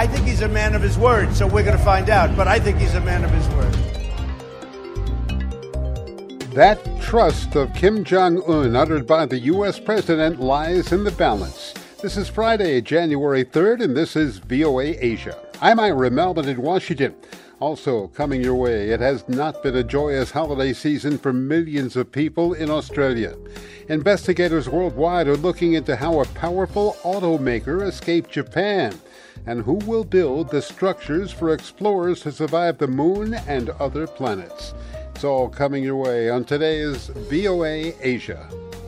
I think he's a man of his word, so we're going to find out. But I think he's a man of his word. That trust of Kim Jong-un uttered by the U.S. president lies in the balance. This is Friday, January 3rd, and this is VOA Asia. I'm Ira Melvin in Washington. Also coming your way, it has not been a joyous holiday season for millions of people in Australia. Investigators worldwide are looking into how a powerful automaker escaped Japan and who will build the structures for explorers to survive the moon and other planets. It's all coming your way on today's VOA Asia.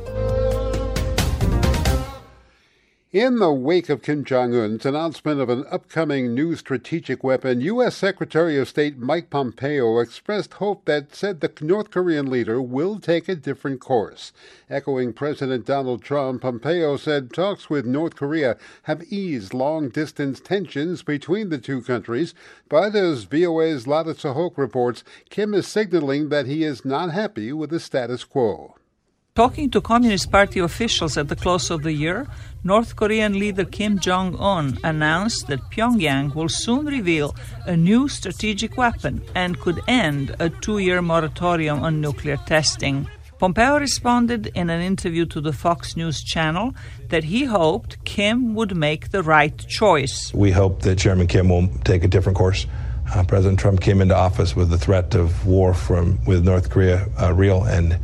In the wake of Kim Jong-un's announcement of an upcoming new strategic weapon, U.S. Secretary of State Mike Pompeo expressed hope that said the North Korean leader will take a different course. Echoing President Donald Trump, Pompeo said talks with North Korea have eased long-distance tensions between the two countries, but as VOA's Lada Sahok reports, Kim is signaling that he is not happy with the status quo. Talking to Communist Party officials at the close of the year, North Korean leader Kim Jong-un announced that Pyongyang will soon reveal a new strategic weapon and could end a 2-year moratorium on nuclear testing. Pompeo responded in an interview to the Fox News channel that he hoped Kim would make the right choice. We hope that Chairman Kim will take a different course. President Trump came into office with the threat of war with North Korea real and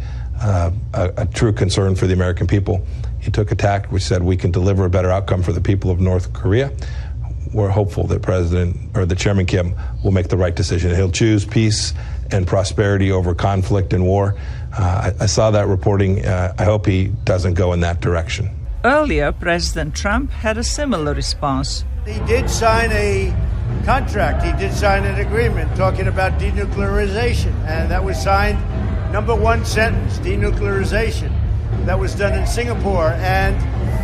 a true concern for the American people. He took a tack which said we can deliver a better outcome for the people of North Korea. We're hopeful that the Chairman Kim will make the right decision. He'll choose peace and prosperity over conflict and war. I saw that reporting. I hope he doesn't go in that direction. Earlier, President Trump had a similar response. He did sign a contract. He did sign an agreement talking about denuclearization, and that was signed. Number one sentence, denuclearization. That was done in Singapore. And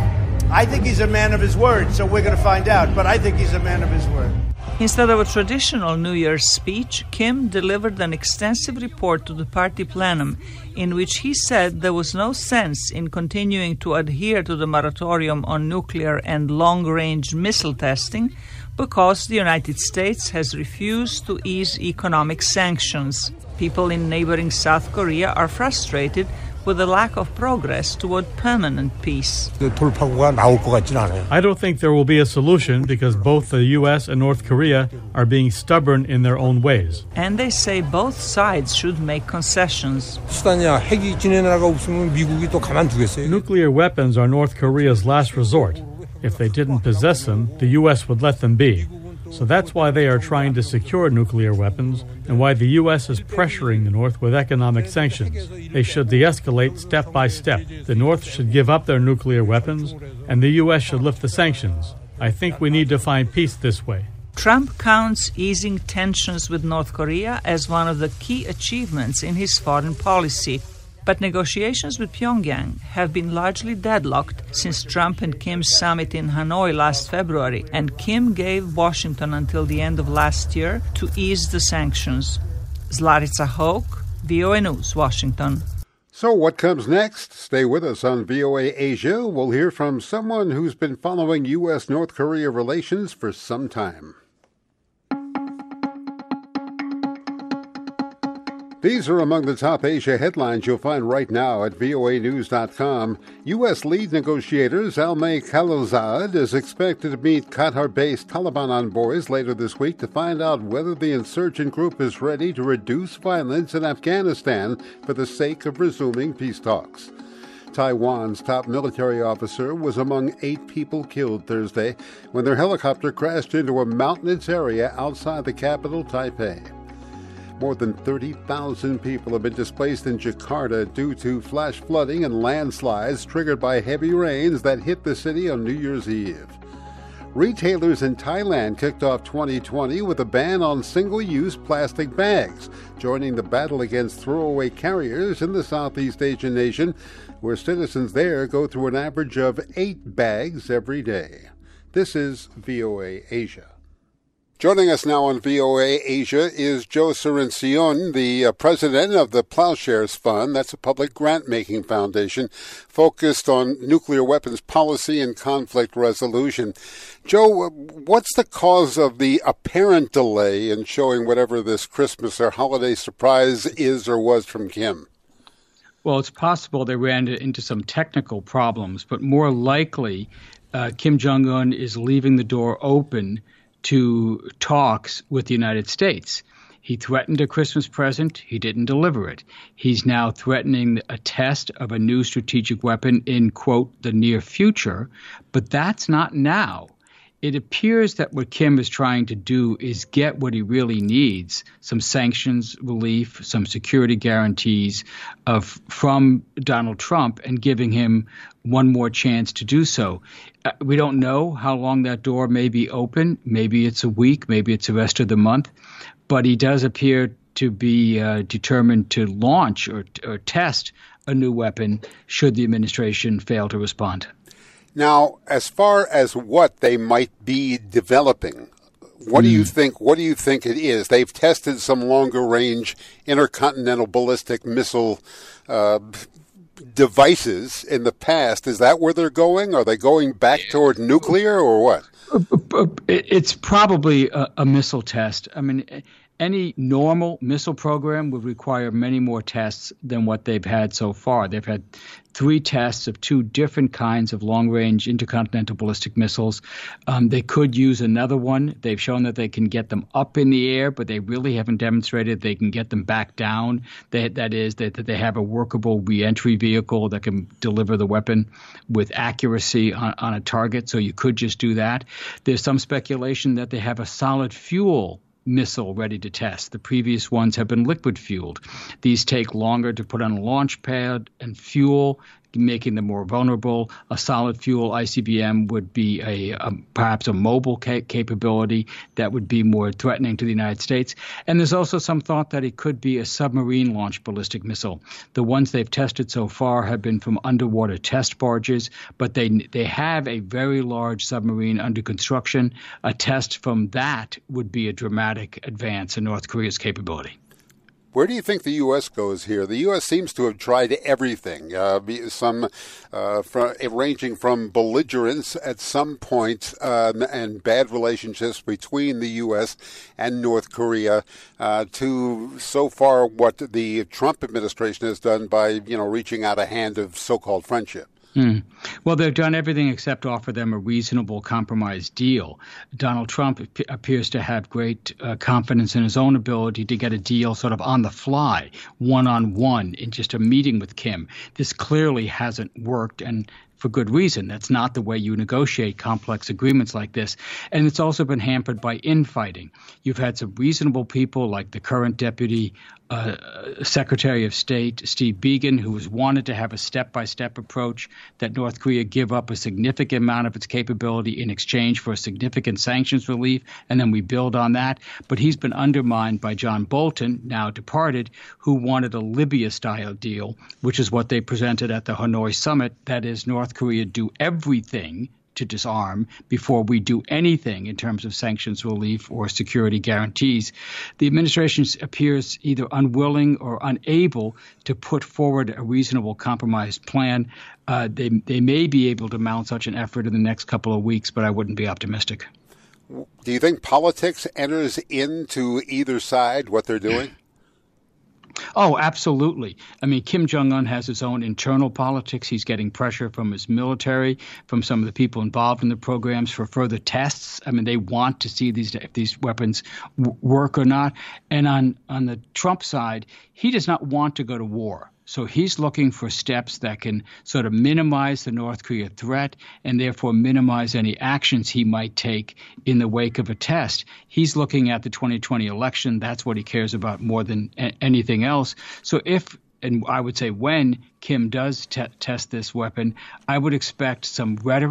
I think he's a man of his word, so we're going to find out. But I think he's a man of his word. Instead of a traditional New Year's speech, Kim delivered an extensive report to the party plenum in which he said there was no sense in continuing to adhere to the moratorium on nuclear and long-range missile testing because the United States has refused to ease economic sanctions. People in neighboring South Korea are frustrated with the lack of progress toward permanent peace. I don't think there will be a solution because both the U.S. and North Korea are being stubborn in their own ways. And they say both sides should make concessions. Nuclear weapons are North Korea's last resort. If they didn't possess them, the U.S. would let them be. So that's why they are trying to secure nuclear weapons and why the U.S. is pressuring the North with economic sanctions. They should de-escalate step by step. The North should give up their nuclear weapons and the U.S. should lift the sanctions. I think we need to find peace this way. Trump counts easing tensions with North Korea as one of the key achievements in his foreign policy. But negotiations with Pyongyang have been largely deadlocked since Trump and Kim's summit in Hanoi last February, and Kim gave Washington until the end of last year to ease the sanctions. Zlata Sahok, VOA News, Washington. So what comes next? Stay with us on VOA Asia. We'll hear from someone who's been following U.S.-North Korea relations for some time. These are among the top Asia headlines you'll find right now at voanews.com. U.S. lead negotiator Zalmay Khalilzad is expected to meet Qatar-based Taliban envoys later this week to find out whether the insurgent group is ready to reduce violence in Afghanistan for the sake of resuming peace talks. Taiwan's top military officer was among 8 people killed Thursday when their helicopter crashed into a mountainous area outside the capital, Taipei. More than 30,000 people have been displaced in Jakarta due to flash flooding and landslides triggered by heavy rains that hit the city on New Year's Eve. Retailers in Thailand kicked off 2020 with a ban on single-use plastic bags, joining the battle against throwaway carriers in the Southeast Asian nation, where citizens there go through an average of 8 bags every day. This is VOA Asia. Joining us now on VOA Asia is Joe Cirincione, the president of the Plowshares Fund. That's a public grant-making foundation focused on nuclear weapons policy and conflict resolution. Joe, what's the cause of the apparent delay in showing whatever this Christmas or holiday surprise is or was from Kim? Well, it's possible they ran into some technical problems, but more likely Kim Jong-un is leaving the door open to talks with the United States. He threatened a Christmas present. He didn't deliver it. He's now threatening a test of a new strategic weapon in, quote, the near future. But that's not now. It appears that what Kim is trying to do is get what he really needs, some sanctions relief, some security guarantees from Donald Trump, and giving him one more chance to do so. We don't know how long that door may be open. Maybe it's a week, maybe it's the rest of the month. But he does appear to be determined to launch or test a new weapon should the administration fail to respond. Now, as far as what they might be developing, what do you think? What do you think it is? They've tested some longer-range intercontinental ballistic missile devices in the past. Is that where they're going? Are they going back toward nuclear, or what? It's probably a missile test. I mean, any normal missile program would require many more tests than what they've had so far. They've had 3 tests of 2 different kinds of long-range intercontinental ballistic missiles. They could use another one. They've shown that they can get them up in the air, but they really haven't demonstrated they can get them back down. That is, that they have a workable reentry vehicle that can deliver the weapon with accuracy on a target. So you could just do that. There's some speculation that they have a solid fuel missile ready to test. The previous ones have been liquid fueled. These take longer to put on a launch pad and fuel, making them more vulnerable. A solid fuel ICBM would be perhaps a mobile capability that would be more threatening to the United States. And there's also some thought that it could be a submarine-launched ballistic missile. The ones they've tested so far have been from underwater test barges, but they have a very large submarine under construction. A test from that would be a dramatic advance in North Korea's capability. Where do you think the U.S. goes here? The U.S. seems to have tried everything, ranging from belligerence at some point and bad relationships between the U.S. and North Korea to so far what the Trump administration has done by, reaching out a hand of so-called friendship. Well, they've done everything except offer them a reasonable compromise deal. Donald Trump appears to have great confidence in his own ability to get a deal sort of on the fly, one-on-one, in just a meeting with Kim. This clearly hasn't worked, and for good reason. That's not the way you negotiate complex agreements like this. And it's also been hampered by infighting. You've had some reasonable people like the current Deputy Secretary of State, Steve Biegun, who has wanted to have a step-by-step approach that North Korea give up a significant amount of its capability in exchange for a significant sanctions relief, and then we build on that. But he's been undermined by John Bolton, now departed, who wanted a Libya-style deal, which is what they presented at the Hanoi summit. That is, North Korea do everything to disarm before we do anything in terms of sanctions relief or security guarantees. The administration appears either unwilling or unable to put forward a reasonable compromise plan. They may be able to mount such an effort in the next couple of weeks, but I wouldn't be optimistic. Do you think politics enters into either side, what they're doing? Oh, absolutely. I mean, Kim Jong-un has his own internal politics. He's getting pressure from his military, from some of the people involved in the programs for further tests. I mean, they want to see if these weapons work or not. And on the Trump side, he does not want to go to war. So he's looking for steps that can sort of minimize the North Korea threat and therefore minimize any actions he might take in the wake of a test. He's looking at the 2020 election. That's what he cares about more than anything else. So if, and I would say when, Kim does test this weapon, I would expect some rhetoric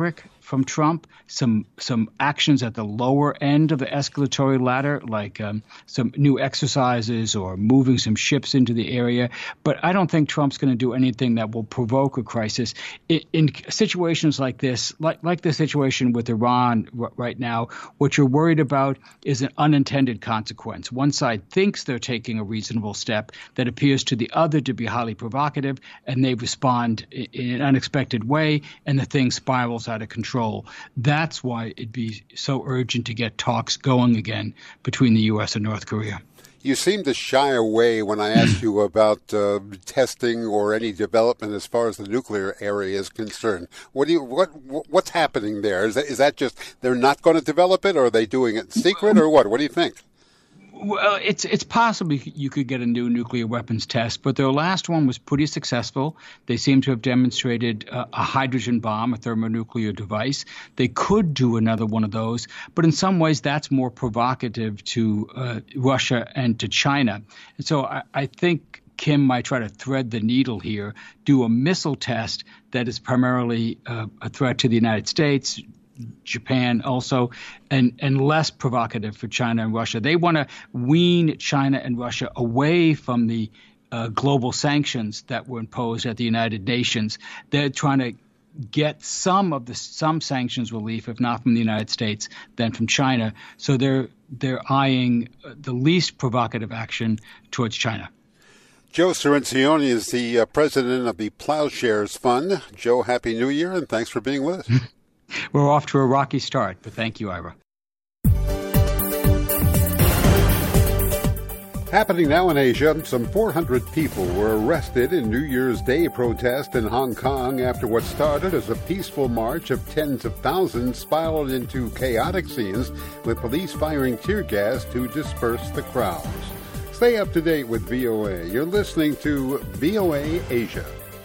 from Trump, some actions at the lower end of the escalatory ladder, like some new exercises or moving some ships into the area. But I don't think Trump's going to do anything that will provoke a crisis. In situations like this, like the situation with Iran right now, what you're worried about is an unintended consequence. One side thinks they're taking a reasonable step that appears to the other to be highly provocative, and they respond in an unexpected way, and the thing spirals out of control. That's why it'd be so urgent to get talks going again between the U.S. and North Korea. You seem to shy away when I ask you about testing or any development as far as the nuclear area is concerned. What's happening there? Is that just they're not going to develop it, or are they doing it in secret, or what? What do you think? Well, it's possible you could get a new nuclear weapons test, but their last one was pretty successful. They seem to have demonstrated a hydrogen bomb, a thermonuclear device. They could do another one of those, but in some ways that's more provocative to Russia and to China. And so I think Kim might try to thread the needle here, do a missile test that is primarily a threat to the United States, Japan also, and less provocative for China and Russia. They want to wean China and Russia away from the global sanctions that were imposed at the United Nations. They're trying to get some sanctions relief, if not from the United States, then from China. So they're eyeing the least provocative action towards China. Joe Cirincione is the president of the Plowshares Fund. Joe, Happy New Year, and thanks for being with us. We're off to a rocky start, but thank you, Ira. Happening now in Asia, some 400 people were arrested in New Year's Day protest in Hong Kong after what started as a peaceful march of tens of thousands spiraled into chaotic scenes with police firing tear gas to disperse the crowds. Stay up to date with VOA. You're listening to VOA Asia.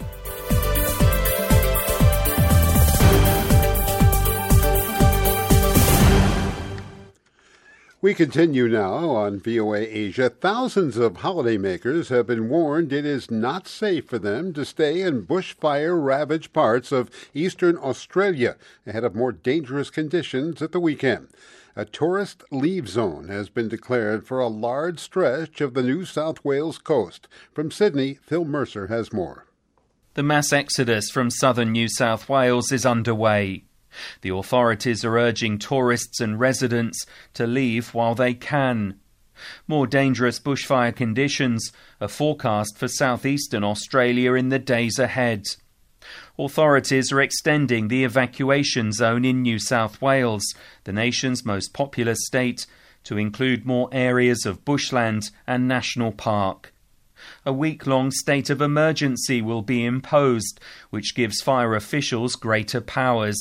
We continue now on VOA Asia. Thousands of holidaymakers have been warned it is not safe for them to stay in bushfire-ravaged parts of eastern Australia ahead of more dangerous conditions at the weekend. A tourist leave zone has been declared for a large stretch of the New South Wales coast. From Sydney, Phil Mercer has more. The mass exodus from southern New South Wales is underway. The authorities are urging tourists and residents to leave while they can. More dangerous bushfire conditions are forecast for southeastern Australia in the days ahead. Authorities are extending the evacuation zone in New South Wales, the nation's most populous state, to include more areas of bushland and national park. A week-long state of emergency will be imposed, which gives fire officials greater powers.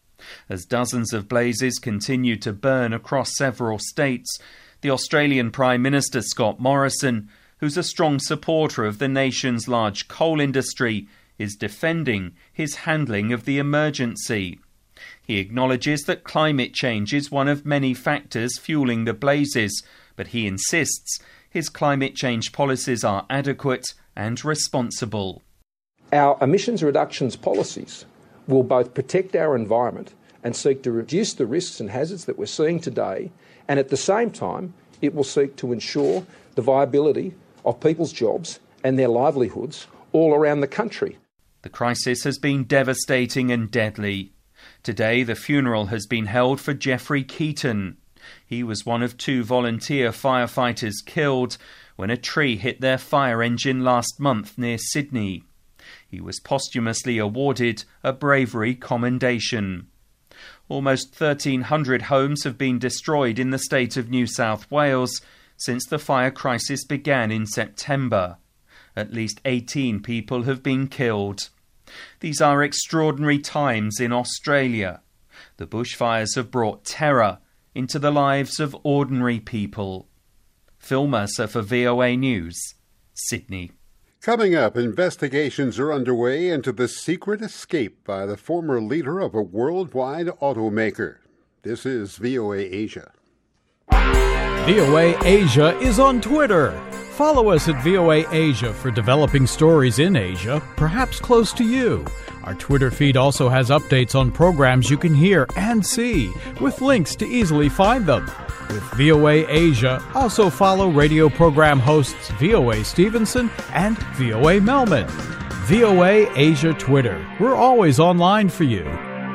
As dozens of blazes continue to burn across several states, the Australian Prime Minister Scott Morrison, who's a strong supporter of the nation's large coal industry, is defending his handling of the emergency. He acknowledges that climate change is one of many factors fueling the blazes, but he insists his climate change policies are adequate and responsible. Our emissions reductions policies will both protect our environment and seek to reduce the risks and hazards that we're seeing today, and at the same time, it will seek to ensure the viability of people's jobs and their livelihoods all around the country. The crisis has been devastating and deadly. Today, the funeral has been held for Jeffrey Keaton. He was one of 2 volunteer firefighters killed when a tree hit their fire engine last month near Sydney. He was posthumously awarded a bravery commendation. Almost 1,300 homes have been destroyed in the state of New South Wales since the fire crisis began in September. At least 18 people have been killed. These are extraordinary times in Australia. The bushfires have brought terror into the lives of ordinary people. Phil Mercer for VOA News, Sydney. Coming up, investigations are underway into the secret escape by the former leader of a worldwide automaker. This is VOA Asia. VOA Asia is on Twitter. Follow us at VOA Asia for developing stories in Asia, perhaps close to you. Our Twitter feed also has updates on programs you can hear and see, with links to easily find them. With VOA Asia, also follow radio program hosts VOA Stevenson and VOA Melman. VOA Asia Twitter. We're always online for you.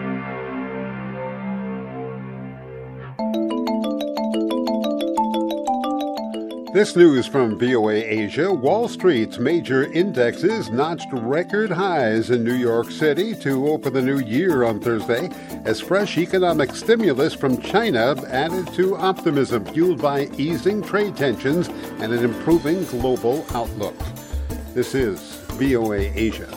This news from VOA Asia. Wall Street's major indexes notched record highs in New York City to open the new year on Thursday as fresh economic stimulus from China added to optimism fueled by easing trade tensions and an improving global outlook. This is VOA Asia.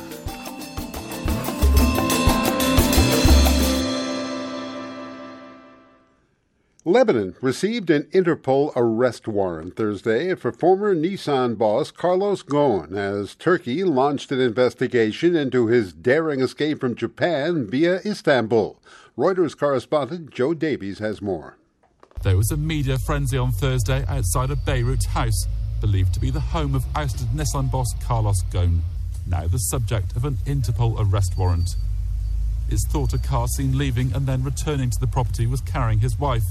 Lebanon received an Interpol arrest warrant Thursday for former Nissan boss Carlos Ghosn as Turkey launched an investigation into his daring escape from Japan via Istanbul. Reuters correspondent Joe Davies has more. There was a media frenzy on Thursday outside a Beirut house, believed to be the home of ousted Nissan boss Carlos Ghosn, now the subject of an Interpol arrest warrant. It's thought a car seen leaving and then returning to the property was carrying his wife.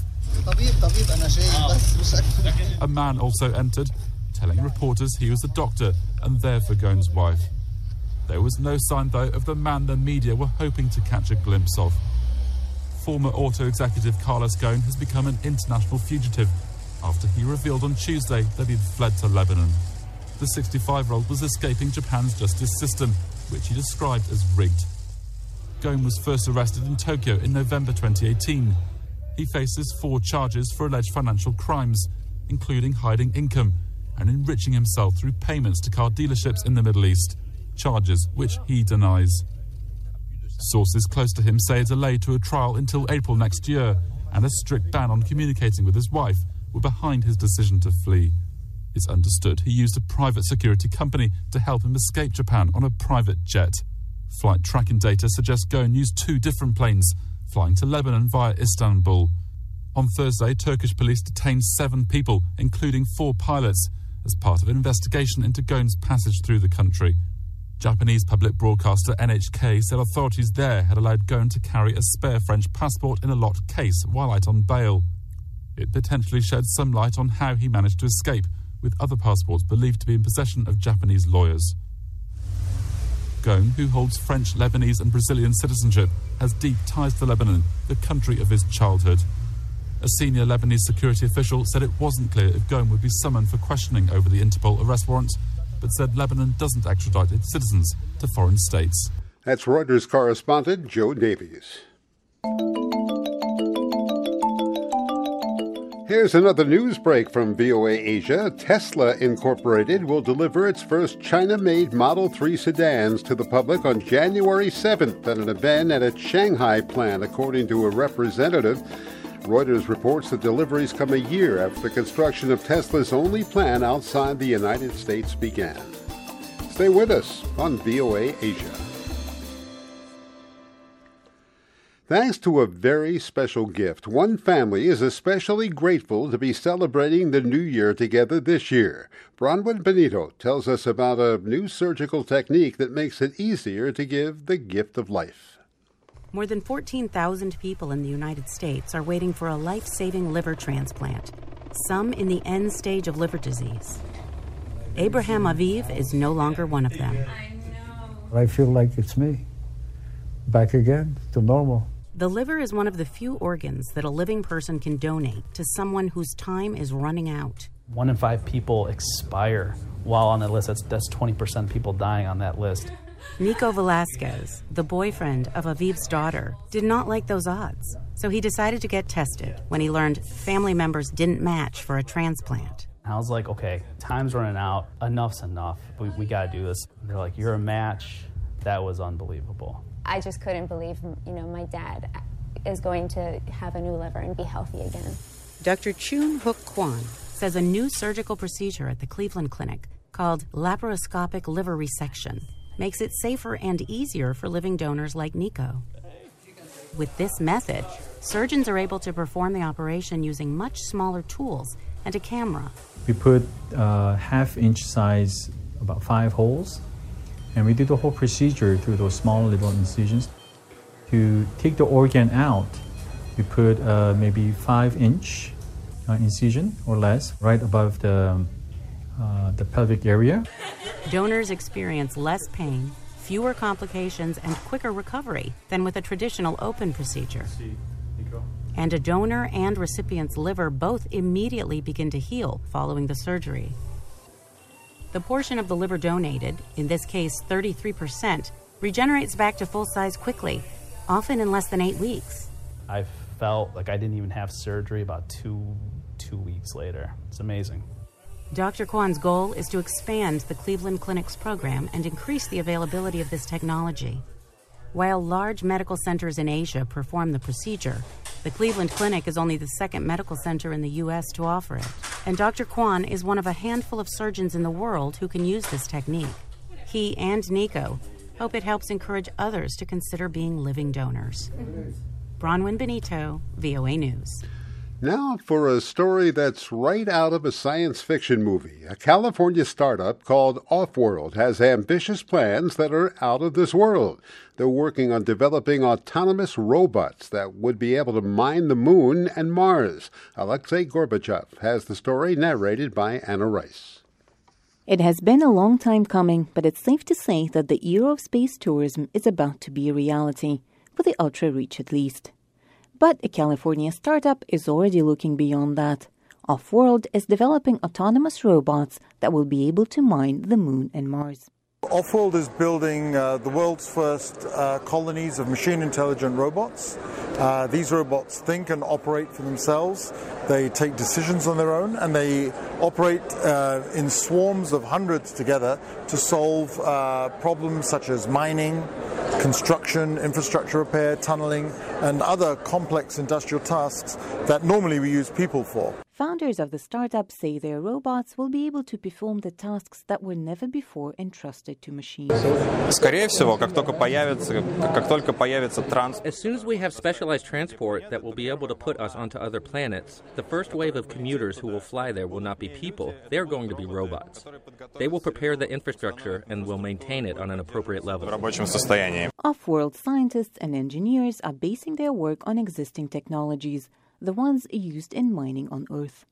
A man also entered, telling reporters he was a doctor and there for Ghosn's wife. There was no sign, though, of the man the media were hoping to catch a glimpse of. Former auto executive Carlos Ghosn has become an international fugitive after he revealed on Tuesday that he'd fled to Lebanon. The 65-year-old was escaping Japan's justice system, which he described as rigged. Ghosn was first arrested in Tokyo in November 2018. He faces 4 charges for alleged financial crimes, including hiding income and enriching himself through payments to car dealerships in the Middle East, charges which he denies. Sources close to him say a delay to a trial until April next year and a strict ban on communicating with his wife were behind his decision to flee. It's understood he used a private security company to help him escape Japan on a private jet. Flight tracking data suggests Ghosn used 2 different planes, flying to Lebanon via Istanbul. On Thursday, Turkish police detained 7 people, including 4 pilots, as part of an investigation into Ghosn's passage through the country. Japanese public broadcaster NHK said authorities there had allowed Ghosn to carry a spare French passport in a locked case while out on bail. It potentially sheds some light on how he managed to escape, with other passports believed to be in possession of Japanese lawyers. Ghosn, who holds French, Lebanese and Brazilian citizenship, has deep ties to Lebanon, the country of his childhood. A senior Lebanese security official said it wasn't clear if Ghosn would be summoned for questioning over the Interpol arrest warrant, but said Lebanon doesn't extradite its citizens to foreign states. That's Reuters correspondent Joe Davies. Here's another news break from VOA Asia. Tesla Incorporated will deliver its first China-made Model 3 sedans to the public on January 7th at an event at its Shanghai plant, according to a representative. Reuters reports the deliveries come a year after the construction of Tesla's only plant outside the United States began. Stay with us on VOA Asia. Thanks to a very special gift, one family is especially grateful to be celebrating the new year together this year. Bronwyn Benito tells us about a new surgical technique that makes it easier to give the gift of life. More than 14,000 people in the United States are waiting for a life-saving liver transplant, some in the end stage of liver disease. Abraham Aviv is no longer one of them. I feel like it's me, back again to normal. The liver is one of the few organs that a living person can donate to someone whose time is running out. 1 in 5 people expire while on that list. That's 20% of people dying on that list. Nico Velasquez, the boyfriend of Aviv's daughter, did not like those odds, so he decided to get tested when he learned family members didn't match for a transplant. I was like, okay, time's running out. Enough's enough. We got to do this. They're like, you're a match. That was unbelievable. I just couldn't believe, my dad is going to have a new liver and be healthy again. Dr. Choon Hook Kwan says a new surgical procedure at the Cleveland Clinic called laparoscopic liver resection makes it safer and easier for living donors like Nico. With this method, surgeons are able to perform the operation using much smaller tools and a camera. We put half-inch size, about 5 holes, And we do the whole procedure through those small little incisions. To take the organ out, we put maybe 5-inch incision or less right above the pelvic area. Donors experience less pain, fewer complications, and quicker recovery than with a traditional open procedure. And a donor and recipient's liver both immediately begin to heal following the surgery. The portion of the liver donated, in this case 33%, regenerates back to full size quickly, often in less than 8 weeks. I felt like I didn't even have surgery about two weeks later. It's amazing. Dr. Kwan's goal is to expand the Cleveland Clinic's program and increase the availability of this technology. While large medical centers in Asia perform the procedure, the Cleveland Clinic is only the second medical center in the U.S. to offer it. And Dr. Kwan is one of a handful of surgeons in the world who can use this technique. He and Nico hope it helps encourage others to consider being living donors. Bronwyn Benito, VOA News. Now for a story that's right out of a science fiction movie. A California startup called Offworld has ambitious plans that are out of this world. They're working on developing autonomous robots that would be able to mine the moon and Mars. Alexei Gorbachev has the story narrated by Anna Rice. It has been a long time coming, but it's safe to say that the era of space tourism is about to be a reality, for the ultra-rich at least. But a California startup is already looking beyond that. Offworld is developing autonomous robots that will be able to mine the moon and Mars. Offworld is building the world's first colonies of machine-intelligent robots. These robots think and operate for themselves. They take decisions on their own, and they operate in swarms of hundreds together to solve problems such as mining, construction, infrastructure repair, tunneling, and other complex industrial tasks that normally we use people for. Founders of the startup say their robots will be able to perform the tasks that were never before entrusted to machines. As soon as we have specialized transport that will be able to put us onto other planets, the first wave of commuters who will fly there will not be people, they're going to be robots. They will prepare the infrastructure and will maintain it on an appropriate level. Offworld scientists and engineers are basing their work on existing technologies, the ones used in mining on Earth.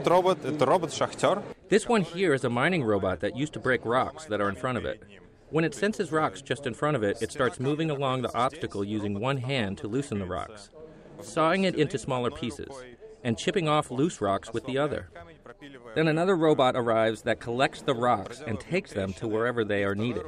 This one here is a mining robot that used to break rocks that are in front of it. When it senses rocks just in front of it, it starts moving along the obstacle using one hand to loosen the rocks, sawing it into smaller pieces, and chipping off loose rocks with the other. Then another robot arrives that collects the rocks and takes them to wherever they are needed.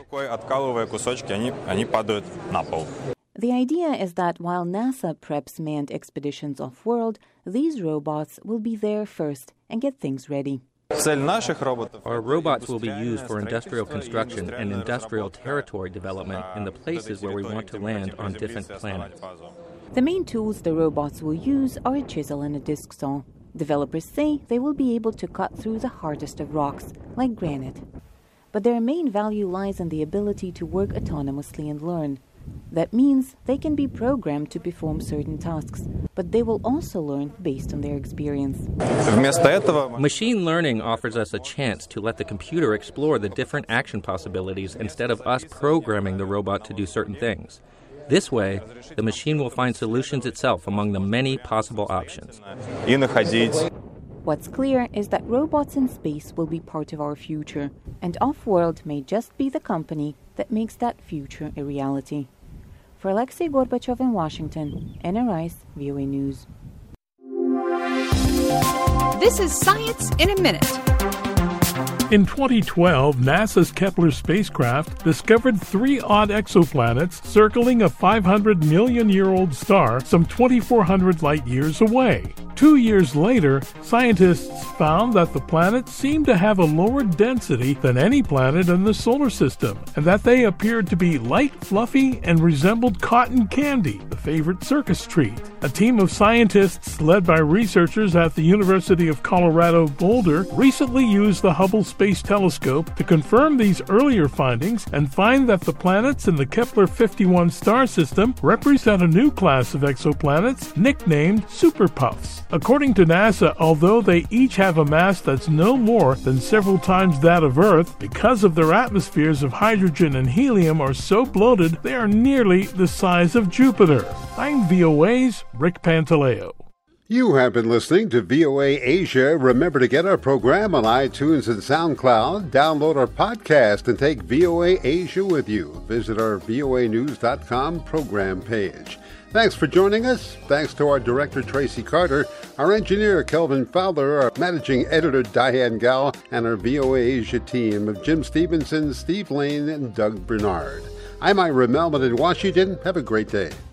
The idea is that while NASA preps manned expeditions off-world, these robots will be there first and get things ready. Our robots will be used for industrial construction and industrial territory development in the places where we want to land on different planets. The main tools the robots will use are a chisel and a disc saw. Developers say they will be able to cut through the hardest of rocks, like granite. But their main value lies in the ability to work autonomously and learn. That means they can be programmed to perform certain tasks, but they will also learn based on their experience. Machine learning offers us a chance to let the computer explore the different action possibilities instead of us programming the robot to do certain things. This way, the machine will find solutions itself among the many possible options. What's clear is that robots in space will be part of our future, and Offworld may just be the company that makes that future a reality. For Alexei Gorbachev in Washington, Anna Rice, VOA News. This is Science in a Minute. In 2012, NASA's Kepler spacecraft discovered 3 odd exoplanets circling a 500 million-year-old star some 2,400 light-years away. 2 years later, scientists found that the planets seemed to have a lower density than any planet in the solar system, and that they appeared to be light, fluffy, and resembled cotton candy, the favorite circus treat. A team of scientists led by researchers at the University of Colorado Boulder recently used the Hubble Space Telescope to confirm these earlier findings and find that the planets in the Kepler-51 star system represent a new class of exoplanets nicknamed superpuffs. According to NASA, although they each have a mass that's no more than several times that of Earth, because of their atmospheres of hydrogen and helium are so bloated, they are nearly the size of Jupiter. I'm VOA's Rick Pantaleo. You have been listening to VOA Asia. Remember to get our program on iTunes and SoundCloud. Download our podcast and take VOA Asia with you. Visit our voanews.com program page. Thanks for joining us. Thanks to our director, Tracy Carter, our engineer, Kelvin Fowler, our managing editor, Diane Gao, and our VOA Asia team of Jim Stevenson, Steve Lane, and Doug Bernard. I'm Ira Melman in Washington. Have a great day.